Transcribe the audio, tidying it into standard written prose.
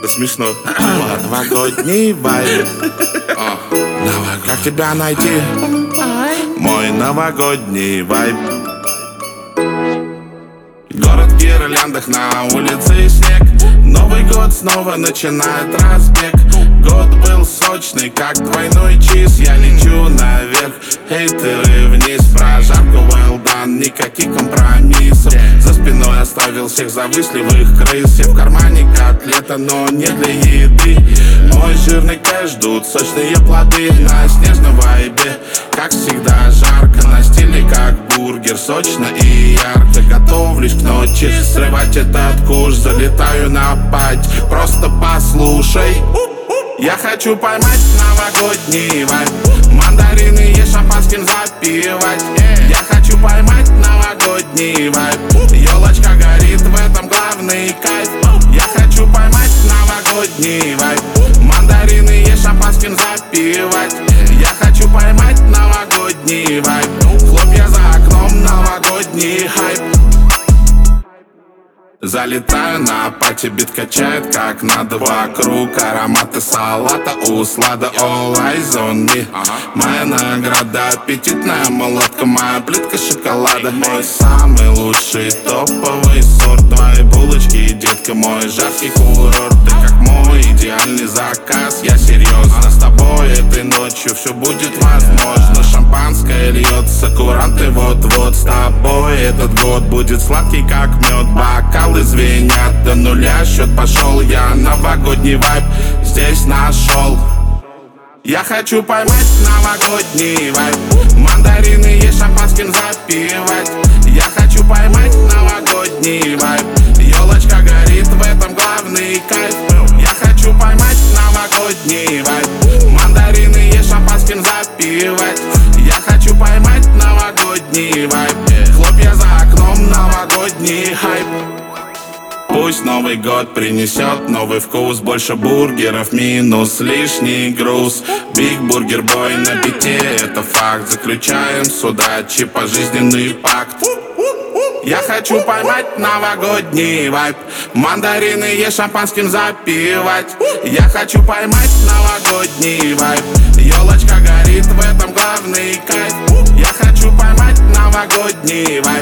Смешно. Новогодний вайб. Как тебя найти? Мой новогодний вайб. Город в гирляндах, на улице снег. Новый год снова начинает разбег. Год был сочный, как двойной чиз. Я лечу наверх, хейтеры вниз. Прожарку well done, никаких компромиссов. За спиной оставил всех завистливых крыс. Все в кармане котлета, но не для еды. Мой жирный кэш ждут сочные плоды. На снежном вайбе, как всегда жарко. На стиле как бургер, сочно и ярко. Готовлюсь к ночи, срывать этот куш. Залетаю на пати, просто послушай. Я хочу поймать новогодний вайб. Мандарины ешь, шампанским запивать. Я хочу поймать новогодний вайб. Ёлочка горит, в этом главный кайф. Я хочу поймать новогодний вайб. Мандарины ешь, шампанским запивать. Я хочу поймать новогодний вайб. Хлопья за окном, новогодний хайп. Залетаю на пати, бит качает как надо. Вокруг ароматы салата, услада, all eyes on me. Моя награда, аппетитная молотка, моя плитка шоколада. Мой самый лучший топовый сорт. Твои булочки, детка, мой жаркий курорт. Ты как мой идеальный заказ, я серьезно. С тобой этой ночью все будет возможно. Шампанское льется, куранты вот-вот. С тобой этот год будет сладкий как мед. Бокалы звенят, до нуля счет пошел. Я новогодний вайб здесь нашел. Я хочу поймать новогодний вайб. Мандарины ешь, шампанским запивать. Я хочу поймать новогодний вайб. Ёлочка горит, в этом главный кайф. Я хочу поймать новогодний вайб. Мандарины ешь, шампанским запивать. Я хочу поймать новогодний вайб. Хлопья за окном, новогодний хайп. Пусть Новый год принесет новый вкус. Больше бургеров, минус лишний груз. Биг Бургер Бой на бите, это факт. Заключаем с удачей пожизненный пакт. Я хочу поймать новогодний вайб. Мандарины ешь, шампанским запивать. Я хочу поймать новогодний вайб. Ёлочка горит, в этом главный кайф. Я хочу поймать новогодний вайб.